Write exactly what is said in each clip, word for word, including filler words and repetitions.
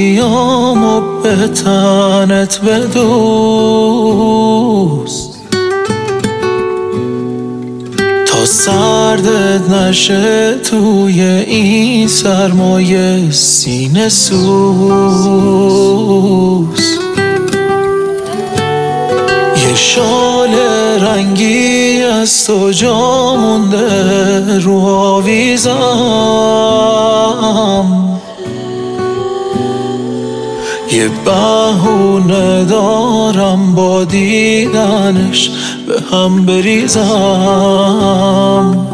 بیام و به تنت بدوست تا سردت نشه توی این سرمایه سینه سوز. یه شال رنگی از تو جا مونده رو آویزم، یه بهونه دارم با دیدنش به هم بریزم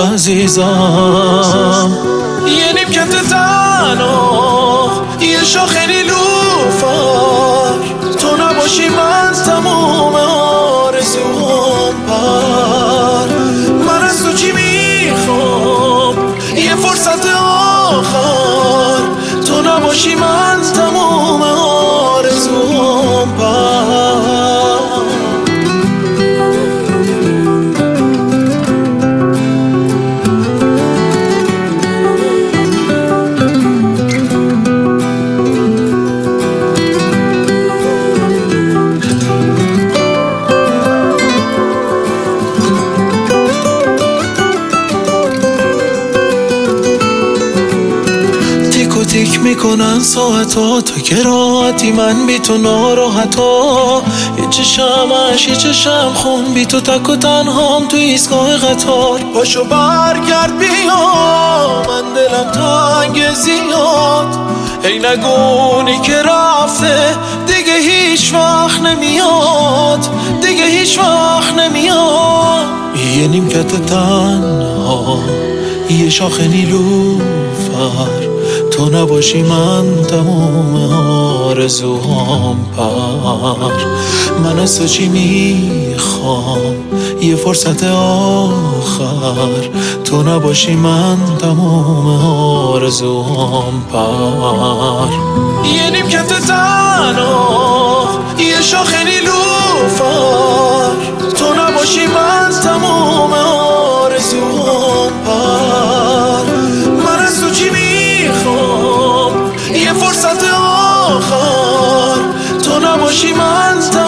عزیزم. یه نیمکت تنها، یه شاخ نیلوفر، تو نباشی من تموم آرزوام پر. من از تو چی میخوام؟ یه فرصت آخر، تو نباشی من تموم آرزوام پر. تیک میکنن ساعتا تا که راحتی من بی تو ناراحتا. یه چشمش یه چشم خون بی تو تک و تنهام تو ایستگاه قطار. پاشو برگرد بیا من دلم تنگ زیاد. ای نگونی که رفته دیگه هیچ وقت نمیاد، دیگه هیچ وقت نمیاد. یه نیمکت تنها، یه شاخ نیلوفر، تو نباشی من تمام آرزوهام پر. من از تو چی میخوام؟ یه فرصت آخر، تو نباشی من تمام آرزوهام پر. یه نیمکت تنها، یه شاخ نیلوفر، تو نباشی من تمام آرزوهام پر. من از تو چی میخوام؟ یه فرصت آخر، تو نباشی من تمام